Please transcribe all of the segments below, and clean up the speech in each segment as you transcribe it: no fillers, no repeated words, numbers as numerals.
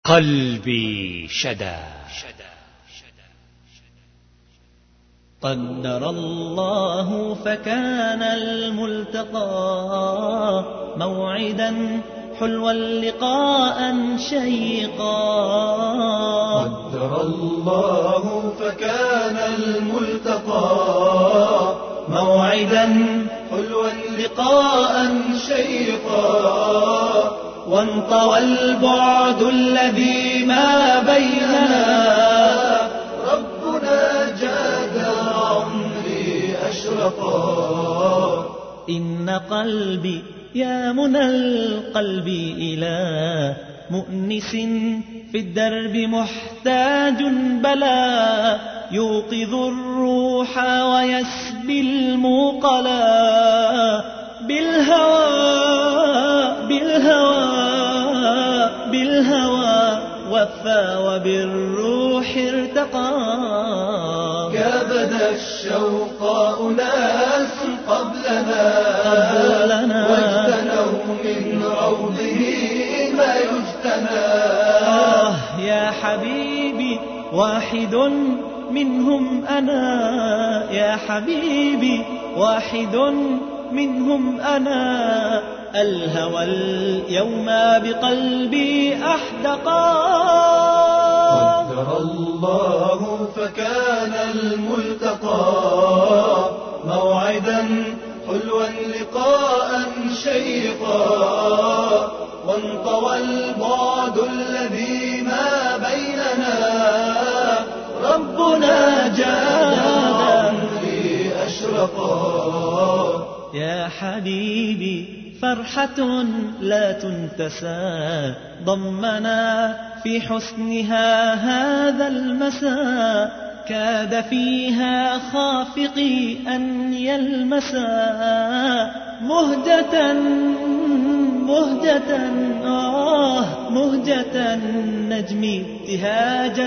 قلبي شدا. قدر الله فكان الملتقى موعدا حلوا لقاء شيقا. قدر الله فكان الملتقى موعدا حلوا لقاء شيقا. وانطوى البعد الذي ما بيننا ربنا جاد عمري أشرقا. إن قلبي يا منى القلب إلى مؤنس في الدرب محتاج بلا يوقظ الروح ويسبي الموقلا. بالهوى وفى وبالروح ارتقى. كابد الشوق أناس قبلنا واجتنوا من روضه ما يجتنى. يا حبيبي واحد منهم أنا، يا حبيبي واحد منهم أنا. الهوى اليوم بقلبي أحدقا. قدر الله فكان الملتقى موعدا حلوا لقاء شيقا. وانطوى البعد الذي ما بيننا ربنا جاد عمري أشرقا. يا حبيبي فرحة لا تنتسى ضمنا في حسنها هذا المساء. كاد فيها خافقي أن يلمسا. مهجة نجمي ابتهاجا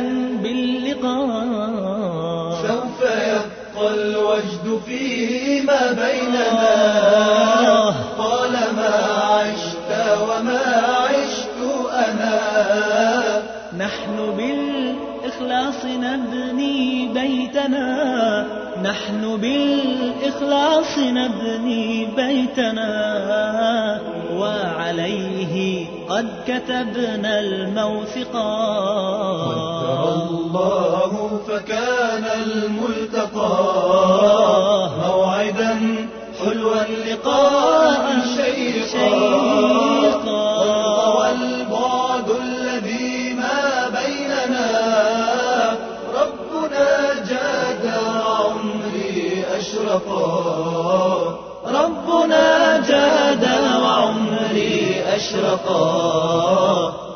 باللقاء. سوف يبقى الوجد فيما بيننا طالما عشت وما عشت أنا. نحن بالإخلاص نبني بيتنا، نحن بالإخلاص نبني بيتنا. وعليه قد كتبنا الموثقا. قدر الله فكان الملتقى موعدا حلوا لقاء شيقا. وانطوى البعد الذي ما بيننا ربنا جاد عمري أشرقا. ربنا جاد وعمري أشرقا.